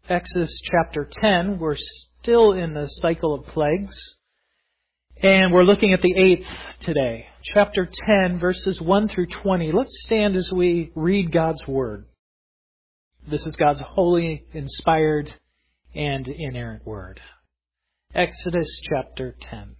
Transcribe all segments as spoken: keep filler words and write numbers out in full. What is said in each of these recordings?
Exodus chapter ten. We're still in the cycle of plagues. And we're looking at the eighth today. Chapter ten, verses one through twenty. Let's stand as we read God's Word. This is God's holy, inspired, and inerrant Word. Exodus chapter ten.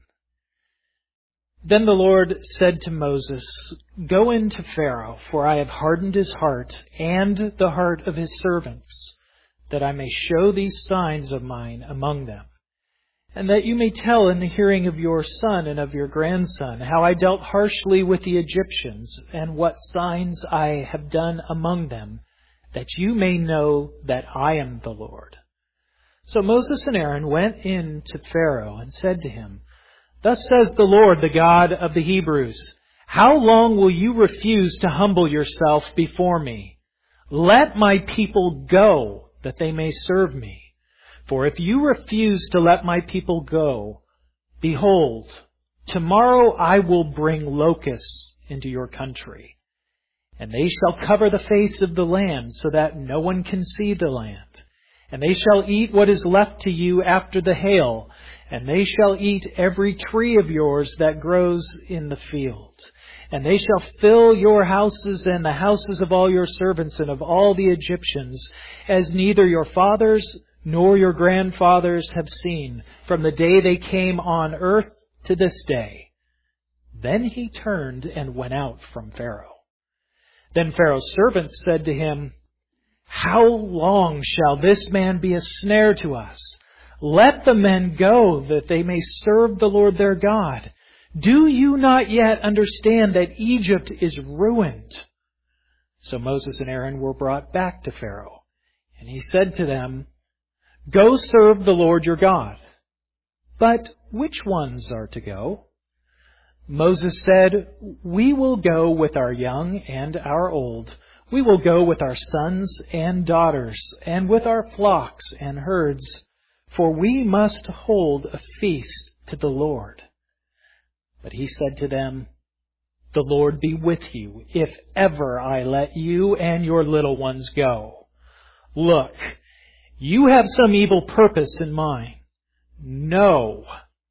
Then the Lord said to Moses, "Go in to Pharaoh, for I have hardened his heart and the heart of his servants, that I may show these signs of mine among them, and that you may tell in the hearing of your son and of your grandson how I dealt harshly with the Egyptians, and what signs I have done among them, that you may know that I am the Lord." So Moses and Aaron went in to Pharaoh and said to him, "Thus says the Lord, the God of the Hebrews, how long will you refuse to humble yourself before me? Let my people go, that they may serve me. For if you refuse to let my people go, behold, tomorrow I will bring locusts into your country, and they shall cover the face of the land, so that no one can see the land. And they shall eat what is left to you after the hail, and they shall eat every tree of yours that grows in the field. And they shall fill your houses and the houses of all your servants and of all the Egyptians, as neither your fathers nor your grandfathers have seen, from the day they came on earth to this day." Then he turned and went out from Pharaoh. Then Pharaoh's servants said to him, "How long shall this man be a snare to us? Let the men go, that they may serve the Lord their God. Do you not yet understand that Egypt is ruined?" So Moses and Aaron were brought back to Pharaoh, and he said to them, "Go serve the Lord your God." "But which ones are to go?" Moses said, "We will go with our young and our old. We will go with our sons and daughters, and with our flocks and herds, for we must hold a feast to the Lord." But he said to them, "The Lord be with you, if ever I let you and your little ones go. Look, you have some evil purpose in mind. No,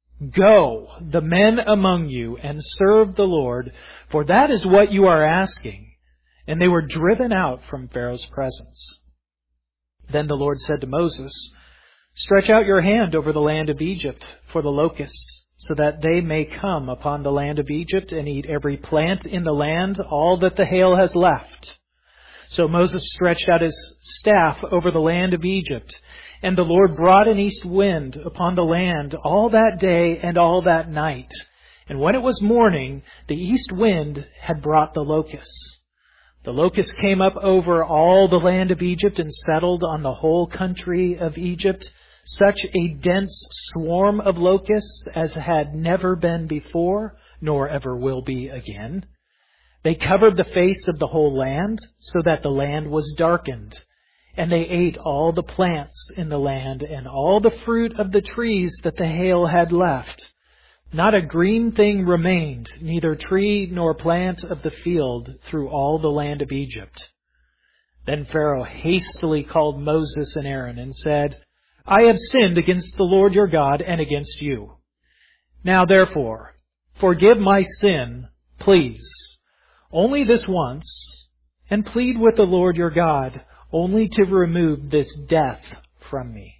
go, the men among you, and serve the Lord, for that is what you are asking." And they were driven out from Pharaoh's presence. Then the Lord said to Moses, "Stretch out your hand over the land of Egypt for the locusts, so that they may come upon the land of Egypt and eat every plant in the land, all that the hail has left." So Moses stretched out his staff over the land of Egypt, and the Lord brought an east wind upon the land all that day and all that night. And when it was morning, the east wind had brought the locusts. The locusts came up over all the land of Egypt and settled on the whole country of Egypt, such a dense swarm of locusts as had never been before, nor ever will be again. They covered the face of the whole land, so that the land was darkened. And they ate all the plants in the land and all the fruit of the trees that the hail had left. Not a green thing remained, neither tree nor plant of the field, through all the land of Egypt. Then Pharaoh hastily called Moses and Aaron and said, "I have sinned against the Lord your God and against you. Now therefore, forgive my sin, please, only this once, and plead with the Lord your God only to remove this death from me."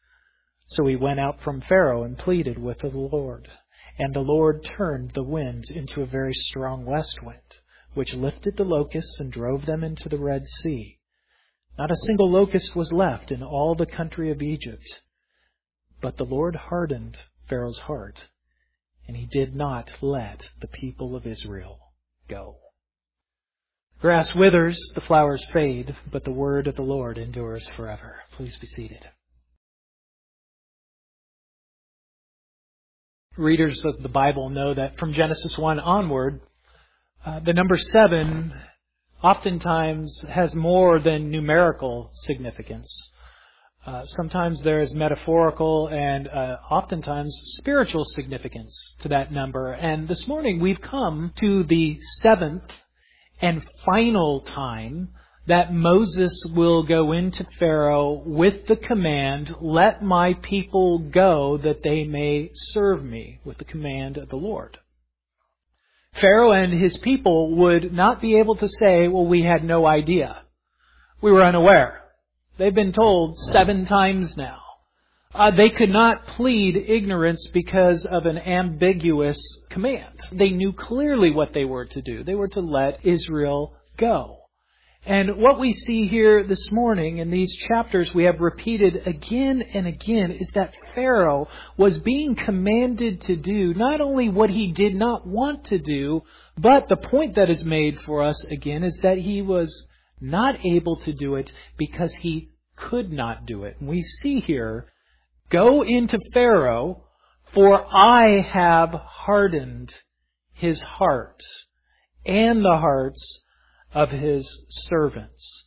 So he went out from Pharaoh and pleaded with the Lord. And the Lord turned the wind into a very strong west wind, which lifted the locusts and drove them into the Red Sea. Not a single locust was left in all the country of Egypt. But the Lord hardened Pharaoh's heart, and he did not let the people of Israel go. Grass withers, the flowers fade, but the word of the Lord endures forever. Please be seated. Readers of the Bible know that from Genesis one onward, uh, the number seven oftentimes has more than numerical significance. Uh, sometimes there is metaphorical and uh, oftentimes spiritual significance to that number. And this morning we've come to the seventh and final time that Moses will go into Pharaoh with the command, let my people go that they may serve me, with the command of the Lord. Pharaoh and his people would not be able to say, well, we had no idea. We were unaware. They've been told seven times now. Uh, they could not plead ignorance because of an ambiguous command. They knew clearly what they were to do. They were to let Israel go. And what we see here this morning in these chapters we have repeated again and again is that Pharaoh was being commanded to do not only what he did not want to do, but the point that is made for us again is that he was not able to do it because he could not do it. And we see here, go into Pharaoh, for I have hardened his heart and the hearts of his servants.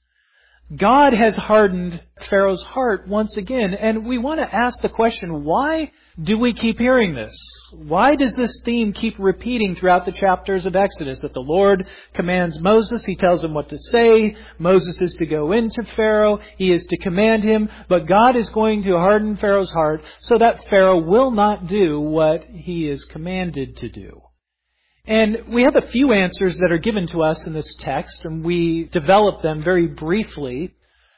God has hardened Pharaoh's heart once again, and we want to ask the question, why do we keep hearing this? Why does this theme keep repeating throughout the chapters of Exodus? That the Lord commands Moses, He tells him what to say, Moses is to go into Pharaoh, he is to command him, but God is going to harden Pharaoh's heart so that Pharaoh will not do what he is commanded to do. And we have a few answers that are given to us in this text, and we develop them very briefly.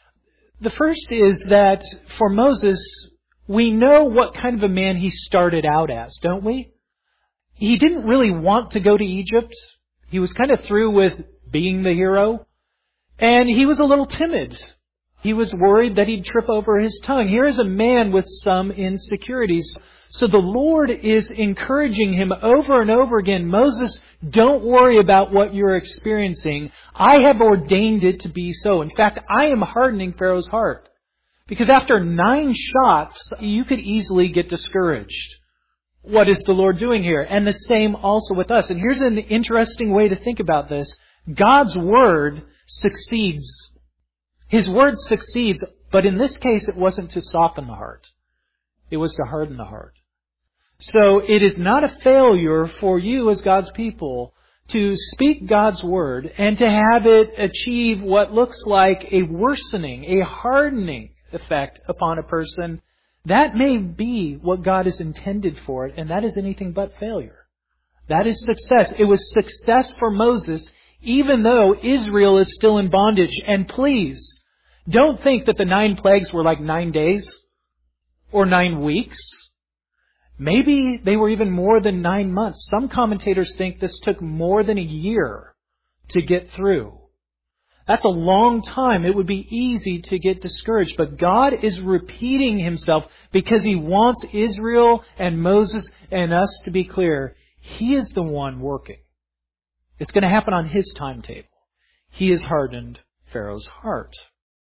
The first is that for Moses, we know what kind of a man he started out as, don't we? He didn't really want to go to Egypt. He was kind of through with being the hero. And he was a little timid. He was worried that he'd trip over his tongue. Here is a man with some insecurities. So the Lord is encouraging him over and over again, Moses, don't worry about what you're experiencing. I have ordained it to be so. In fact, I am hardening Pharaoh's heart. Because after nine shots, you could easily get discouraged. What is the Lord doing here? And the same also with us. And here's an interesting way to think about this. God's Word succeeds. His Word succeeds, but in this case it wasn't to soften the heart. It was to harden the heart. So it is not a failure for you as God's people to speak God's Word and to have it achieve what looks like a worsening, a hardening effect upon a person. That may be what God has intended for it, and that is anything but failure. That is success. It was success for Moses, even though Israel is still in bondage. And please, don't think that the nine plagues were like nine days or nine weeks. Maybe they were even more than nine months. Some commentators think this took more than a year to get through. That's a long time. It would be easy to get discouraged. But God is repeating Himself because He wants Israel and Moses and us to be clear. He is the one working. It's going to happen on His timetable. He has hardened Pharaoh's heart.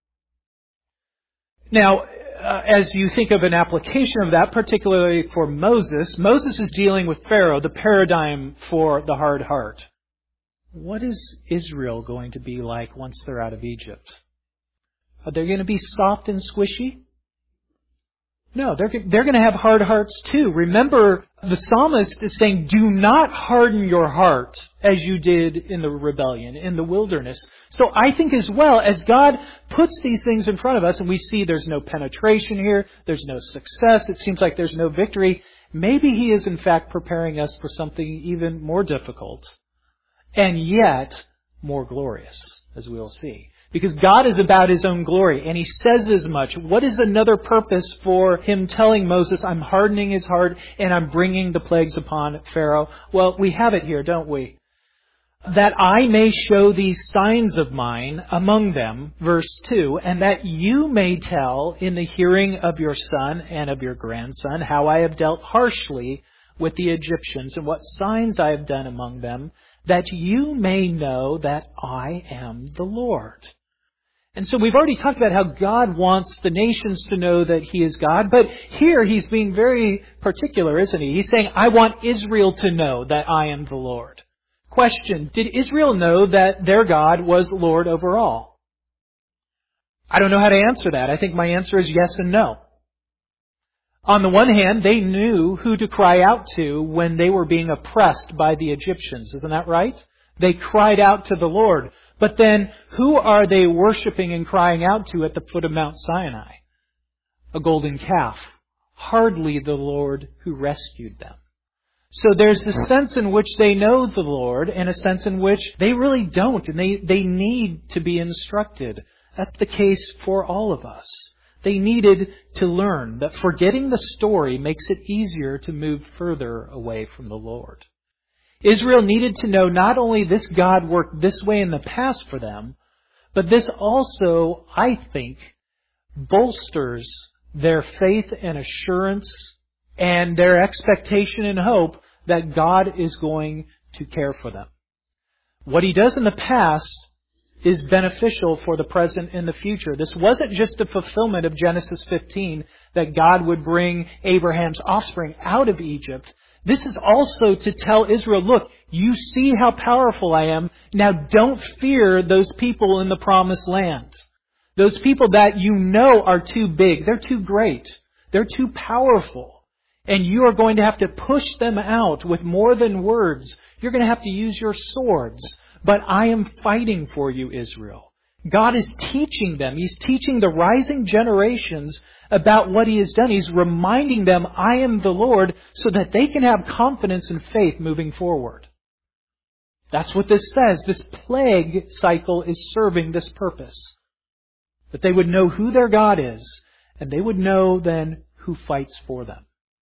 Now, uh, as you think of an application of that, particularly for Moses, Moses is dealing with Pharaoh, the paradigm for the hard heart. What is Israel going to be like once they're out of Egypt? Are they going to be soft and squishy? No, they're, they're going to have hard hearts too. Remember, the psalmist is saying, do not harden your heart as you did in the rebellion, in the wilderness. So I think as well, as God puts these things in front of us, and we see there's no penetration here, there's no success, it seems like there's no victory, maybe He is in fact preparing us for something even more difficult, and yet more glorious, as we'll see. Because God is about His own glory, and He says as much. What is another purpose for Him telling Moses, I'm hardening his heart and I'm bringing the plagues upon Pharaoh? Well, we have it here, don't we? That I may show these signs of mine among them, verse two, and that you may tell in the hearing of your son and of your grandson how I have dealt harshly with the Egyptians and what signs I have done among them, that you may know that I am the Lord. And so we've already talked about how God wants the nations to know that He is God. But here He's being very particular, isn't He? He's saying, I want Israel to know that I am the Lord. Question, did Israel know that their God was Lord over all? I don't know how to answer that. I think my answer is yes and no. On the one hand, they knew who to cry out to when they were being oppressed by the Egyptians. Isn't that right? They cried out to the Lord. But then, who are they worshiping and crying out to at the foot of Mount Sinai? A golden calf. Hardly the Lord who rescued them. So there's a sense in which they know the Lord and a sense in which they really don't, and they, they need to be instructed. That's the case for all of us. They needed to learn that forgetting the story makes it easier to move further away from the Lord. Israel needed to know not only this God worked this way in the past for them, but this also, I think, bolsters their faith and assurance and their expectation and hope that God is going to care for them. What He does in the past is beneficial for the present and the future. This wasn't just a fulfillment of Genesis fifteen, that God would bring Abraham's offspring out of Egypt. This is also to tell Israel, look, you see how powerful I am. Now don't fear those people in the promised land. Those people that you know are too big. They're too great. They're too powerful. And you are going to have to push them out with more than words. You're going to have to use your swords. But I am fighting for you, Israel. God is teaching them. He's teaching the rising generations about what He has done. He's reminding them, I am the Lord, so that they can have confidence and faith moving forward. That's what this says. This plague cycle is serving this purpose. That they would know who their God is, and they would know then who fights for them.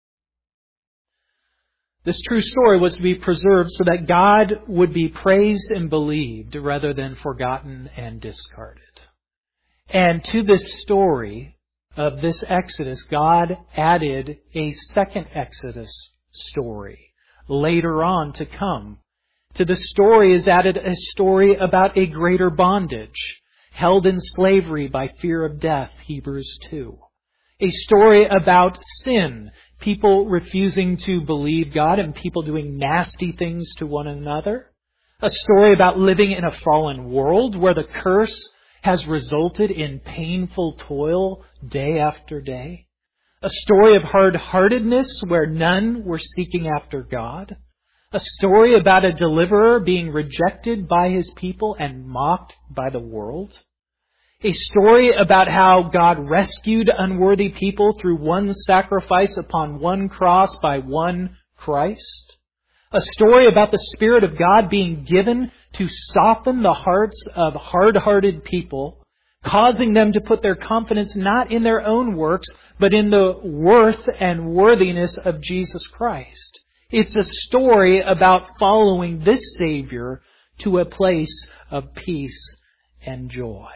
This true story was to be preserved so that God would be praised and believed rather than forgotten and discarded. And to this story of this Exodus, God added a second Exodus story later on to come. To the story is added a story about a greater bondage, held in slavery by fear of death, Hebrews two. A story about sin, people refusing to believe God and people doing nasty things to one another. A story about living in a fallen world where the curse has resulted in painful toil day after day. A story of hard-heartedness where none were seeking after God. A story about a deliverer being rejected by His people and mocked by the world. A story about how God rescued unworthy people through one sacrifice upon one cross by one Christ. A story about the Spirit of God being given to soften the hearts of hard-hearted people, causing them to put their confidence not in their own works, but in the worth and worthiness of Jesus Christ. It's a story about following this Savior to a place of peace and joy.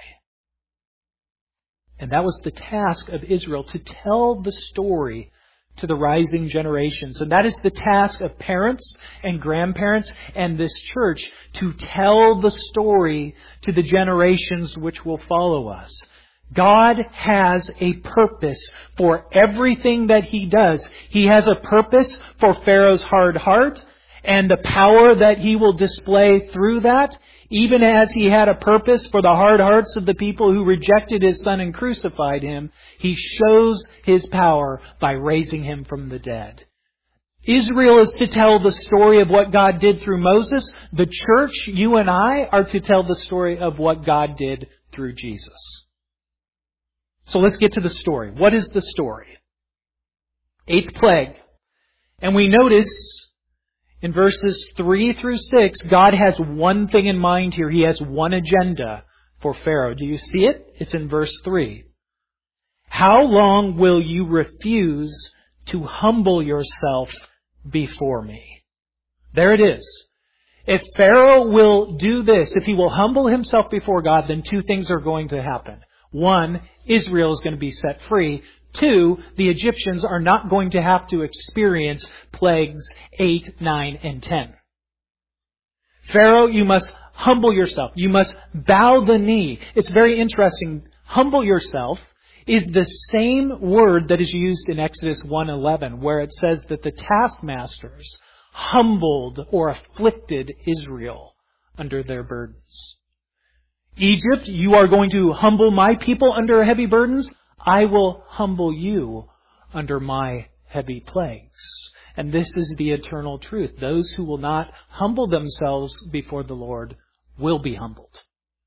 And that was the task of Israel, to tell the story to the rising generations. And that is the task of parents and grandparents and this church, to tell the story to the generations which will follow us. God has a purpose for everything that He does. He has a purpose for Pharaoh's hard heart and the power that he will display through that, even as He had a purpose for the hard hearts of the people who rejected His Son and crucified Him. He shows His power by raising Him from the dead. Israel is to tell the story of what God did through Moses. The church, you and I, are to tell the story of what God did through Jesus. So let's get to the story. What is the story? Eighth plague. And we notice in verses three through six, God has one thing in mind here. He has one agenda for Pharaoh. Do you see it? It's in verse three. How long will you refuse to humble yourself before me? There it is. If Pharaoh will do this, if he will humble himself before God, then two things are going to happen. One, Israel is going to be set free. Two, the Egyptians are not going to have to experience plagues eight, nine, and ten. Pharaoh, you must humble yourself. You must bow the knee. It's very interesting. Humble yourself is the same word that is used in Exodus one eleven, where it says that the taskmasters humbled or afflicted Israel under their burdens. Egypt, you are going to humble my people under heavy burdens. I will humble you under my heavy plagues. And this is the eternal truth. Those who will not humble themselves before the Lord will be humbled.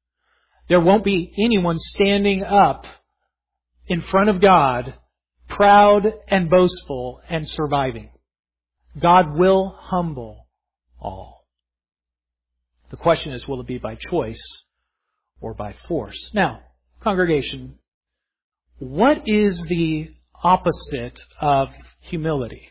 There won't be anyone standing up in front of God, proud and boastful and surviving. God will humble all. The question is, will it be by choice or by force? Now, congregation, what is the opposite of humility?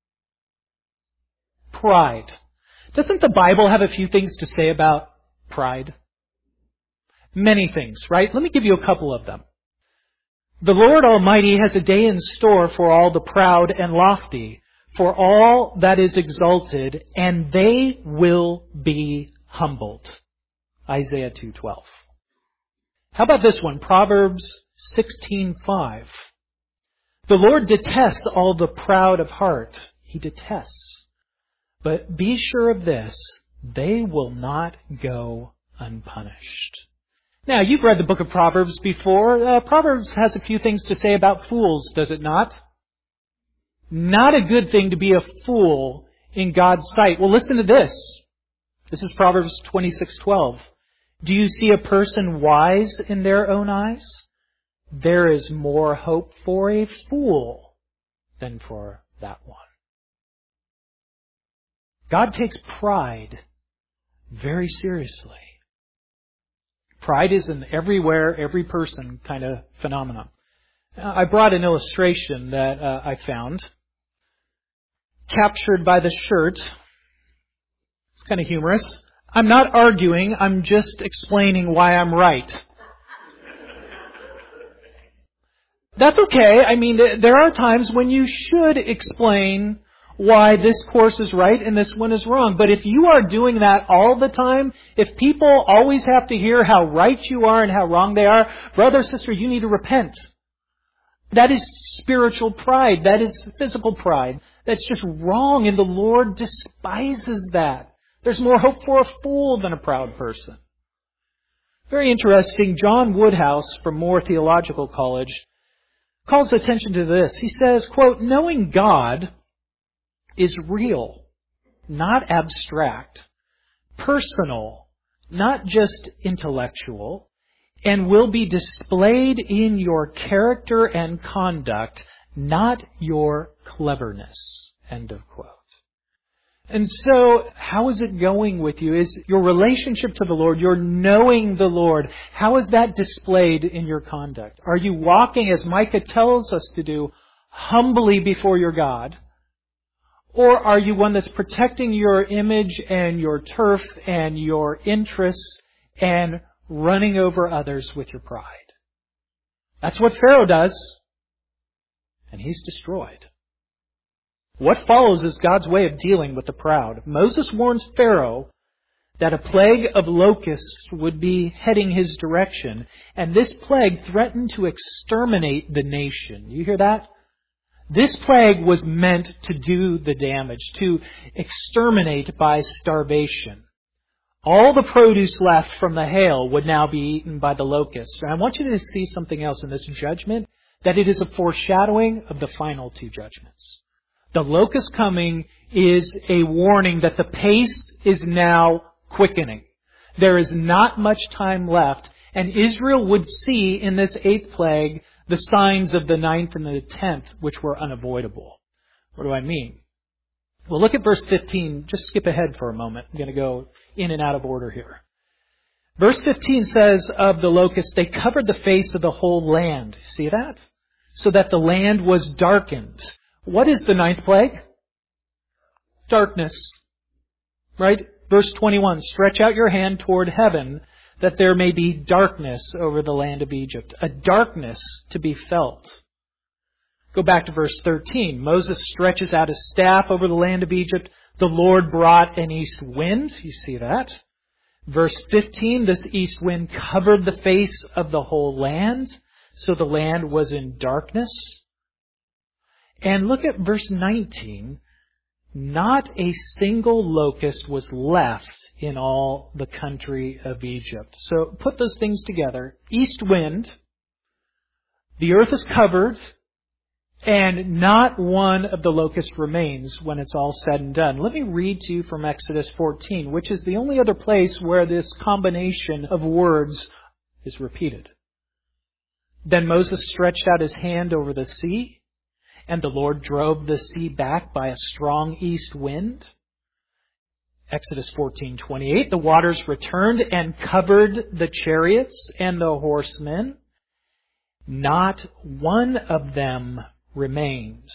Pride. Doesn't the Bible have a few things to say about pride? Many things, right? Let me give you a couple of them. The Lord Almighty has a day in store for all the proud and lofty, for all that is exalted, and they will be humbled. Isaiah two twelve. How about this one? Proverbs sixteen five. The Lord detests all the proud of heart. He detests. But be sure of this, they will not go unpunished. Now, you've read the book of Proverbs before. Uh, Proverbs has a few things to say about fools, does it not? Not a good thing to be a fool in God's sight. Well, listen to this. This is Proverbs twenty-six twelve. Do you see a person wise in their own eyes? There is more hope for a fool than for that one. God takes pride very seriously. Pride is an everywhere, every person kind of phenomenon. I brought an illustration that uh, I found, captured by the shirt. It's kind of humorous. I'm not arguing, I'm just explaining why I'm right. That's okay. I mean, there are times when you should explain why this course is right and this one is wrong. But if you are doing that all the time, if people always have to hear how right you are and how wrong they are, brother or sister, you need to repent. That is spiritual pride. That is physical pride. That's just wrong, and the Lord despises that. There's more hope for a fool than a proud person. Very interesting. John Woodhouse from Moore Theological College calls attention to this. He says, quote, knowing God is real, not abstract, personal, not just intellectual, and will be displayed in your character and conduct, not your cleverness. End of quote. And so, how is it going with you? Is your relationship to the Lord, your knowing the Lord, how is that displayed in your conduct? Are you walking, as Micah tells us to do, humbly before your God? Or are you one that's protecting your image and your turf and your interests and running over others with your pride? That's what Pharaoh does. And he's destroyed. What follows is God's way of dealing with the proud. Moses warns Pharaoh that a plague of locusts would be heading his direction, and this plague threatened to exterminate the nation. You hear that? This plague was meant to do the damage, to exterminate by starvation. All the produce left from the hail would now be eaten by the locusts. And I want you to see something else in this judgment, that it is a foreshadowing of the final two judgments. The locust coming is a warning that the pace is now quickening. There is not much time left, and Israel would see in this eighth plague the signs of the ninth and the tenth, which were unavoidable. What do I mean? Well, look at verse fifteen. Just skip ahead for a moment. I'm going to go in and out of order here. Verse fifteen says of the locusts, they covered the face of the whole land. See that? So that the land was darkened. What is the ninth plague? Darkness. Right? Verse twenty-one, stretch out your hand toward heaven, that there may be darkness over the land of Egypt. A darkness to be felt. Go back to verse thirteen. Moses stretches out his staff over the land of Egypt. The Lord brought an east wind. You see that? Verse fifteen, this east wind covered the face of the whole land, so the land was in darkness. And look at verse nineteen. Not a single locust was left in all the country of Egypt. So put those things together. East wind, the earth is covered, and not one of the locusts remains when it's all said and done. Let me read to you from Exodus fourteen, which is the only other place where this combination of words is repeated. Then Moses stretched out his hand over the sea, and the Lord drove the sea back by a strong east wind. Exodus fourteen twenty-eight, the waters returned and covered the chariots and the horsemen. Not one of them remains.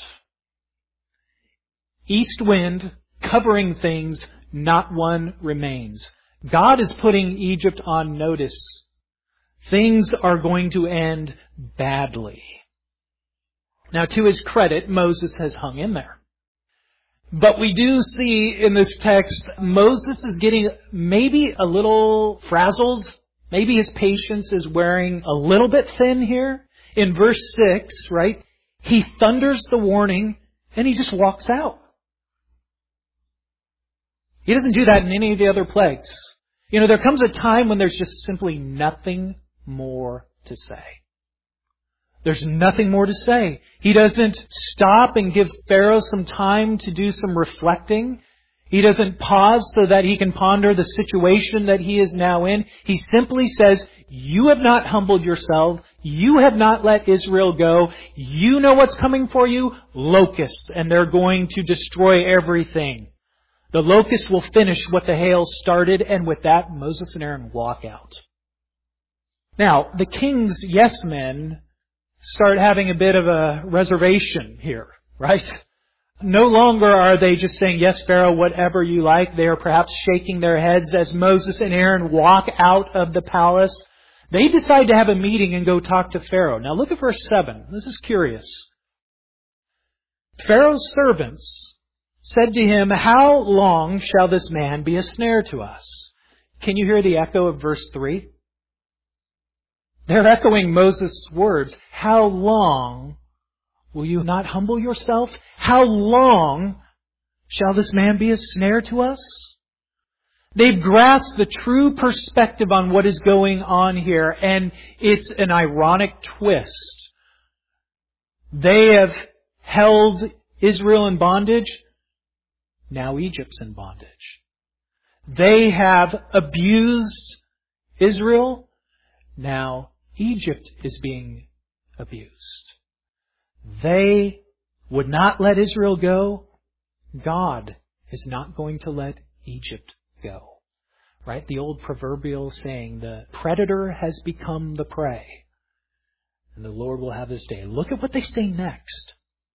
East wind covering things, not one remains. God is putting Egypt on notice. Things are going to end badly. Now, to his credit, Moses has hung in there. But we do see in this text, Moses is getting maybe a little frazzled. Maybe his patience is wearing a little bit thin here. In verse six, right, he thunders the warning and he just walks out. He doesn't do that in any of the other plagues. You know, there comes a time when there's just simply nothing more to say. There's nothing more to say. He doesn't stop and give Pharaoh some time to do some reflecting. He doesn't pause so that he can ponder the situation that he is now in. He simply says, you have not humbled yourself. You have not let Israel go. You know what's coming for you? Locusts, and they're going to destroy everything. The locusts will finish what the hail started, and with that, Moses and Aaron walk out. Now, the king's yes men start having a bit of a reservation here, right? No longer are they just saying, yes, Pharaoh, whatever you like. They are perhaps shaking their heads as Moses and Aaron walk out of the palace. They decide to have a meeting and go talk to Pharaoh. Now look at verse seven. This is curious. Pharaoh's servants said to him, how long shall this man be a snare to us? Can you hear the echo of verse three? They're echoing Moses' words. How long will you not humble yourself? How long shall this man be a snare to us? They've grasped the true perspective on what is going on here, and it's an ironic twist. They have held Israel in bondage. Now Egypt's in bondage. They have abused Israel. Now Egypt is being abused. They would not let Israel go. God is not going to let Egypt go. Right? The old proverbial saying, the predator has become the prey, and the Lord will have his day. Look at what they say next.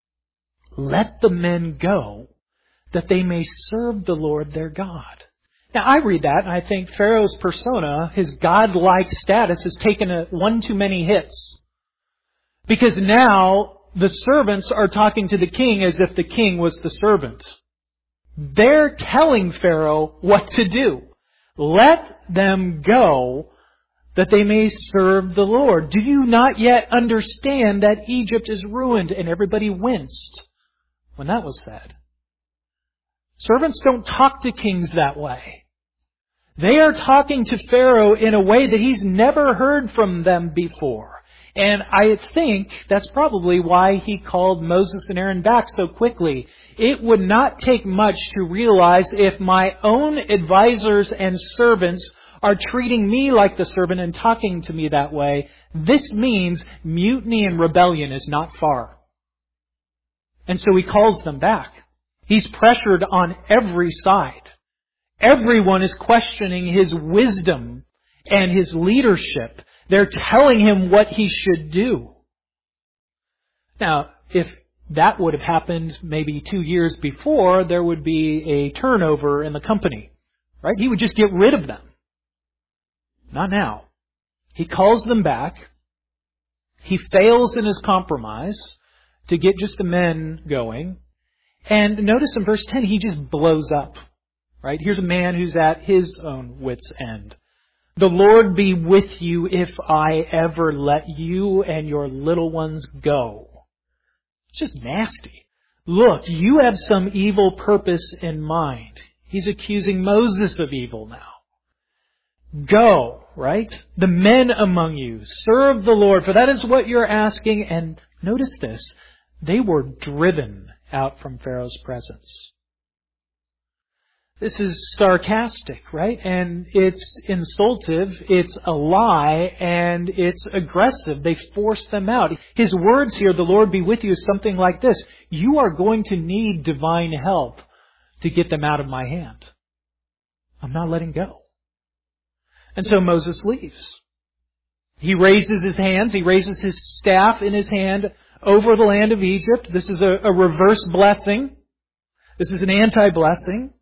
Let the men go, that they may serve the Lord their God. Now, I read that, and I think Pharaoh's persona, his godlike status, has taken a, one too many hits. Because now the servants are talking to the king as if the king was the servant. They're telling Pharaoh what to do. Let them go, that they may serve the Lord. Do you not yet understand that Egypt is ruined? And everybody winced when that was said. Servants don't talk to kings that way. They are talking to Pharaoh in a way that he's never heard from them before. And I think that's probably why he called Moses and Aaron back so quickly. It would not take much to realize if my own advisors and servants are treating me like the servant and talking to me that way, this means mutiny and rebellion is not far. And so he calls them back. He's pressured on every side. Everyone is questioning his wisdom and his leadership. They're telling him what he should do. Now, if that would have happened maybe two years before, there would be a turnover in the company. Right? He would just get rid of them. Not now. He calls them back. He fails in his compromise to get just the men going. And notice in verse ten, he just blows up. Right? Here's a man who's at his own wit's end. The Lord be with you if I ever let you and your little ones go. It's just nasty. Look, you have some evil purpose in mind. He's accusing Moses of evil now. Go, right? The men among you, serve the Lord, for that is what you're asking. And notice this, they were driven out from Pharaoh's presence. This is sarcastic, right? And it's insultive, it's a lie, and it's aggressive. They force them out. His words here, the Lord be with you, is something like this. You are going to need divine help to get them out of my hand. I'm not letting go. And so Moses leaves. He raises his hands, he raises his staff in his hand over the land of Egypt. This is a, a reverse blessing. This is an anti-blessing.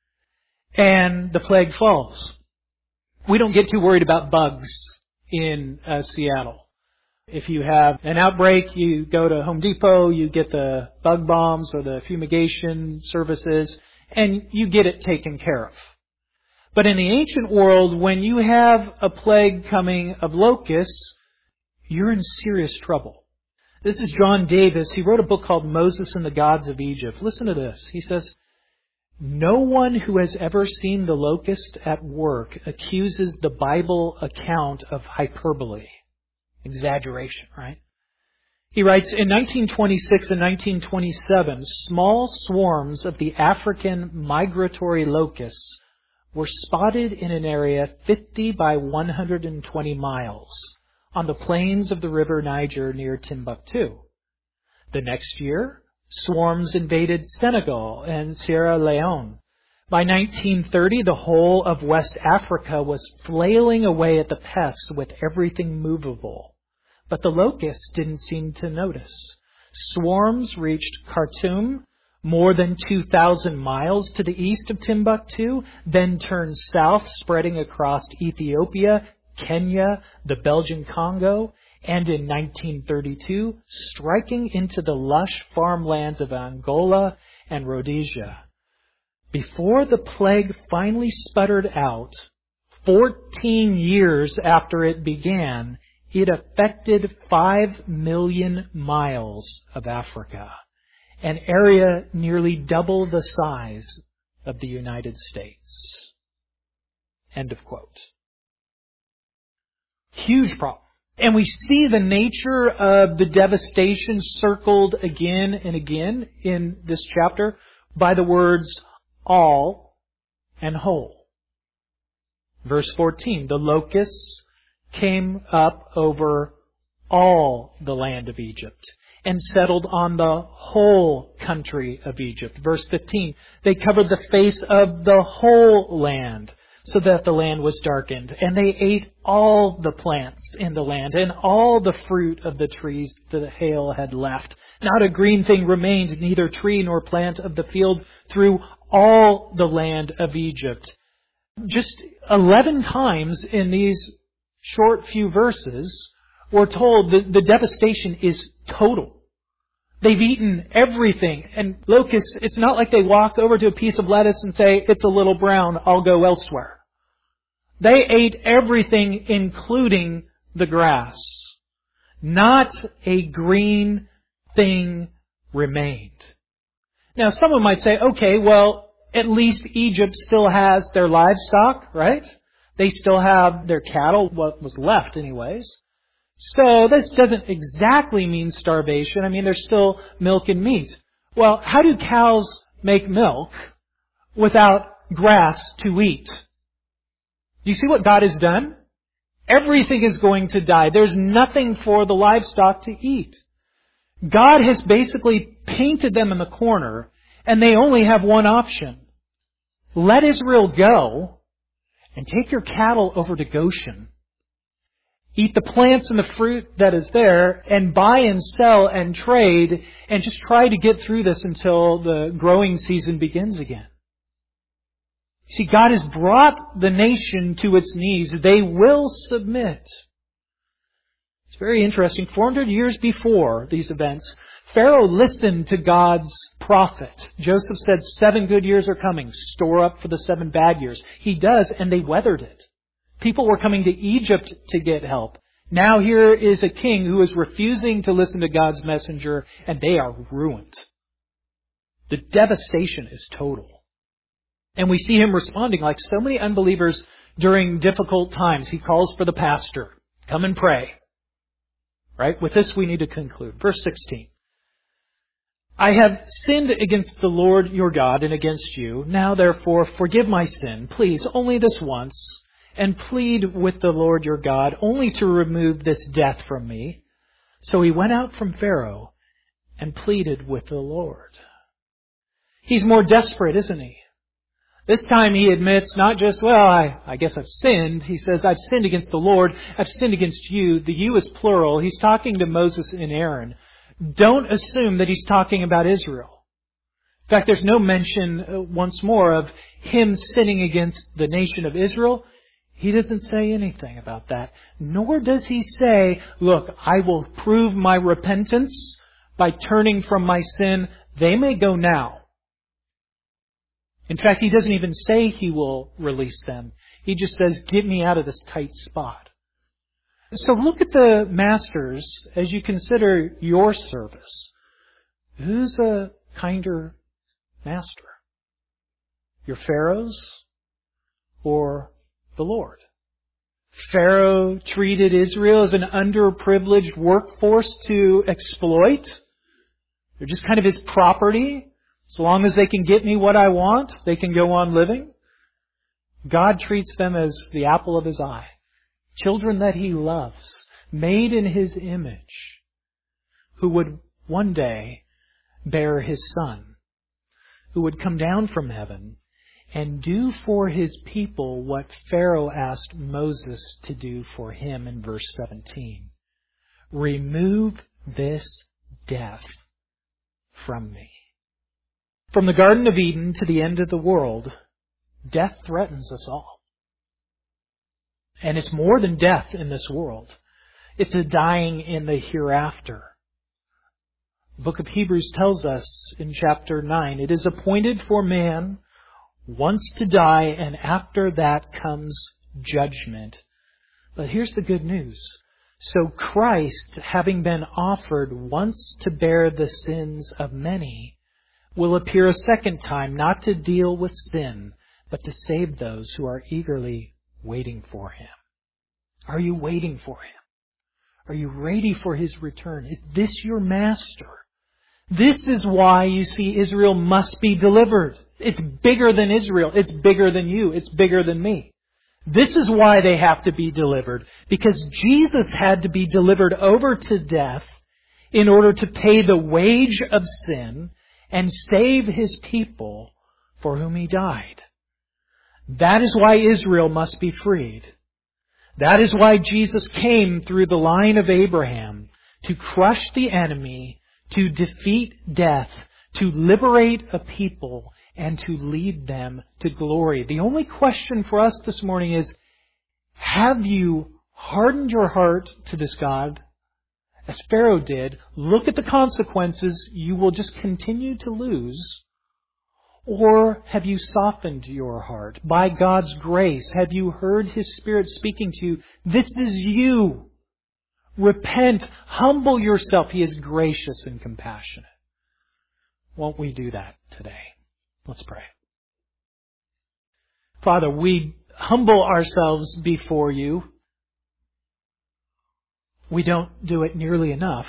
And the plague falls. We don't get too worried about bugs in uh, Seattle. If you have an outbreak, you go to Home Depot, you get the bug bombs or the fumigation services, and you get it taken care of. But in the ancient world, when you have a plague coming of locusts, you're in serious trouble. This is John Davis. He wrote a book called Moses and the Gods of Egypt. Listen to this. He says, no one who has ever seen the locust at work accuses the Bible account of hyperbole. Exaggeration, right? He writes, in nineteen twenty-six and nineteen twenty-seven, small swarms of the African migratory locusts were spotted in an area fifty by one hundred twenty miles on the plains of the river Niger near Timbuktu. The next year, swarms invaded Senegal and Sierra Leone. By nineteen thirty, the whole of West Africa was flailing away at the pests with everything movable. But the locusts didn't seem to notice. Swarms reached Khartoum, more than two thousand miles to the east of Timbuktu, then turned south, spreading across Ethiopia, Kenya, the Belgian Congo, and in nineteen thirty-two, striking into the lush farmlands of Angola and Rhodesia. Before the plague finally sputtered out, fourteen years after it began, it affected five million miles of Africa, an area nearly double the size of the United States. End of quote. Huge problem. And we see the nature of the devastation circled again and again in this chapter by the words all and whole. Verse fourteen, the locusts came up over all the land of Egypt and settled on the whole country of Egypt. Verse fifteen, they covered the face of the whole land, so that the land was darkened. And they ate all the plants in the land, and all the fruit of the trees the hail had left. Not a green thing remained, neither tree nor plant of the field, through all the land of Egypt. Just eleven times in these short few verses, we're told that the devastation is total. They've eaten everything. And locusts, it's not like they walk over to a piece of lettuce and say, it's a little brown, I'll go elsewhere. They ate everything, including the grass. Not a green thing remained. Now, someone might say, okay, well, at least Egypt still has their livestock, right? They still have their cattle, what was left anyways. So this doesn't exactly mean starvation. I mean, there's still milk and meat. Well, how do cows make milk without grass to eat? Do you see what God has done? Everything is going to die. There's nothing for the livestock to eat. God has basically painted them in the corner, and they only have one option. Let Israel go and take your cattle over to Goshen. Eat the plants and the fruit that is there, and buy and sell and trade, and just try to get through this until the growing season begins again. See, God has brought the nation to its knees. They will submit. It's very interesting. four hundred years before these events, Pharaoh listened to God's prophet. Joseph said, seven good years are coming. Store up for the seven bad years. He does, and they weathered it. People were coming to Egypt to get help. Now here is a king who is refusing to listen to God's messenger, and they are ruined. The devastation is total. And we see him responding like so many unbelievers during difficult times. He calls for the pastor. Come and pray. Right? With this we need to conclude. Verse sixteen. I have sinned against the Lord your God and against you. Now therefore forgive my sin, please, only this once, and plead with the Lord your God only to remove this death from me. So he went out from Pharaoh and pleaded with the Lord. He's more desperate, isn't he? This time he admits not just, well, I, I guess I've sinned. He says, I've sinned against the Lord. I've sinned against you. The you is plural. He's talking to Moses and Aaron. Don't assume that he's talking about Israel. In fact, there's no mention once more of him sinning against the nation of Israel. He doesn't say anything about that. Nor does he say, look, I will prove my repentance by turning from my sin. They may go now. In fact, he doesn't even say he will release them. He just says, get me out of this tight spot. So look at the masters as you consider your service. Who's a kinder master? Your pharaohs or the Lord? Pharaoh treated Israel as an underprivileged workforce to exploit. They're just kind of his property. As long as they can get me what I want, they can go on living. God treats them as the apple of his eye. Children that he loves, made in his image, who would one day bear his son, who would come down from heaven and do for his people what Pharaoh asked Moses to do for him in verse seventeen. Remove this death from me. From the Garden of Eden to the end of the world, death threatens us all. And it's more than death in this world. It's a dying in the hereafter. The book of Hebrews tells us in chapter nine, it is appointed for man once to die, and after that comes judgment. But here's the good news. So Christ, having been offered once to bear the sins of many, will appear a second time, not to deal with sin, but to save those who are eagerly waiting for him. Are you waiting for him? Are you ready for his return? Is this your master? This is why you see Israel must be delivered. It's bigger than Israel. It's bigger than you. It's bigger than me. This is why they have to be delivered. Because Jesus had to be delivered over to death in order to pay the wage of sin and save his people for whom he died. That is why Israel must be freed. That is why Jesus came through the line of Abraham to crush the enemy, to defeat death, to liberate a people, and to lead them to glory. The only question for us this morning is, have you hardened your heart to this God? As Pharaoh did, look at the consequences you will just continue to lose. Or have you softened your heart? By God's grace, have you heard his Spirit speaking to you? This is you. Repent. Humble yourself. He is gracious and compassionate. Won't we do that today? Let's pray. Father, we humble ourselves before you. We don't do it nearly enough.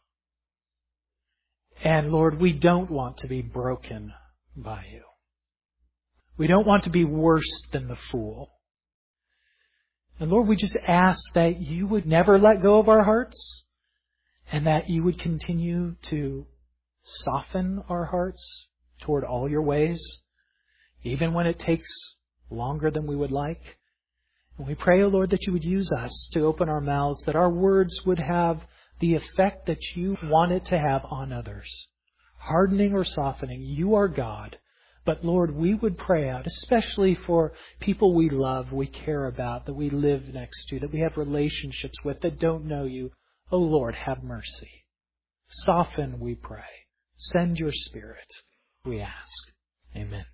And Lord, we don't want to be broken by you. We don't want to be worse than the fool. And Lord, we just ask that you would never let go of our hearts, and that you would continue to soften our hearts toward all your ways, even when it takes longer than we would like. And we pray, O Lord, that you would use us to open our mouths, that our words would have the effect that you want it to have on others. Hardening or softening, you are God. But Lord, we would pray out, especially for people we love, we care about, that we live next to, that we have relationships with, that don't know you. Oh Lord, have mercy. Soften, we pray. Send your Spirit, we ask. Amen.